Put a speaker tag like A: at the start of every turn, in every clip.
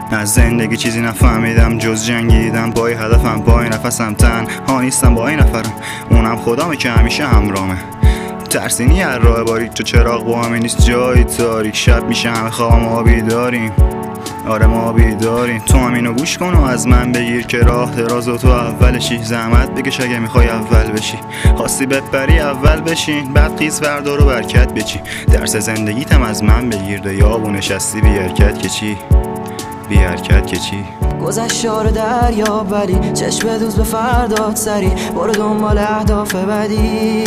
A: از زندگی چیزی نفهمیدم جز جنگیدم با هدفم، با نفسم تنها نیستم، با این نفرم اونم خدامه که همیشه همراهمه. ترسینی هر راه باریک تو چراغ با همه نیست جایی تاریک، شب میشه همه خواب ما بیداریم، آره ما بیداریم. تو هم اینو گوش کن و از من بگیر که راه دراز و تو اولشی، زحمت بکش اگه میخوای اول بشی، خواستی بپری اول بشین بعد خیز فردا رو برکت بچی. درس زندگیتم از من بگیر دایابو نشستی بی حرکت که چی، بی حرکت که چی.
B: گذشته دریا بری چشم دوز به فردات سری، برو دنبال اهداف بعدی.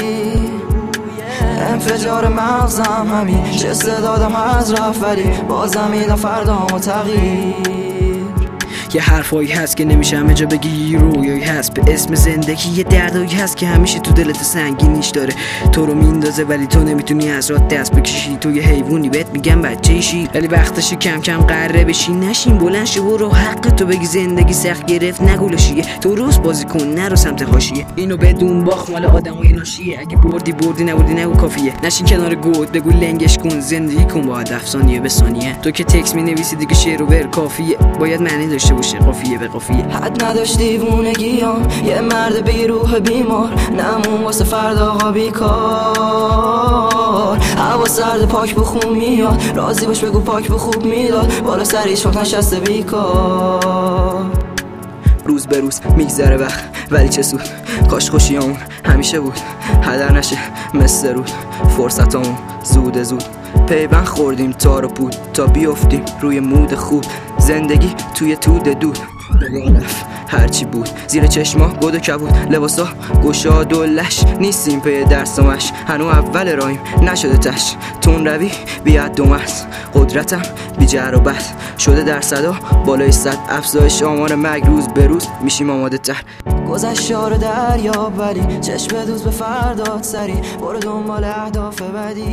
B: انفجار مغزم همین چه استعدادم از رفت ولی بازم میدم فردامو تغییر.
C: یه حرفایی هست که نمیشه همه جا بگی، رویایی هست به اسم زندگی، یه دردایی هست که همیشه تو دلت سنگینیش داره، تو رو میندازه ولی تو نمیتونی از راه دست بکشی. تو یه حیوانی بهت میگم بچه‌شی ولی وقتشی کم کم قره بشی، نشین بلند شو برو حق تو بگی زندگی سخت گرفت نگولشیه، تو روز بازی کن نرو سمت حاشیه، اینو بدون باخت مال آدمای ناشیه، اگه بردی نبودی نگو کافیه، نشین کنار گود بگو لنگش کن، زندگی کن با هدف ثانیه به ثانیه. تو که تکس مینویسی دیگه شعر و ور کافیه، باید معنی داشته باشه قافیه به قافیه.
B: حد نداشت دیوونگیام یه مرد بی روح بیمار، نمون واسه فردا بیکار. هوا سرد پاک بخون میاد، راضی باش بگو پاک به خوب میداد، بالا سریش وقت نشسته بیکار.
C: روز به روز میگذره وقت ولی چه سود، کاش خوشیامون همیشه بود، هدر نشه مثل رود، فرصتامون زود پیوند خوردیم تار و پود تا بیافتیم روی مود خوب. زندگی توی تود دود رفت هرچی بود زیر چشما گود و کبود، لباسا گشاد و لش نیستیم پی درس و مش، هنو اول رایم نشده تش، تون روی بیاد دومرز قدرتم بی جر و بس شده در صدا بالای صد، افزایش آمار مرگ روز به روز میشیم آماده تر.
B: گذشته دریا ولی چشم دوز به فردات سری، برو دنبال اهداف بعدی.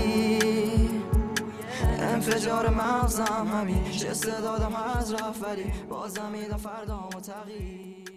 B: انفجار مغزم همین چه استعدادم از رفت ولی بازم میدم فردامو تغییر.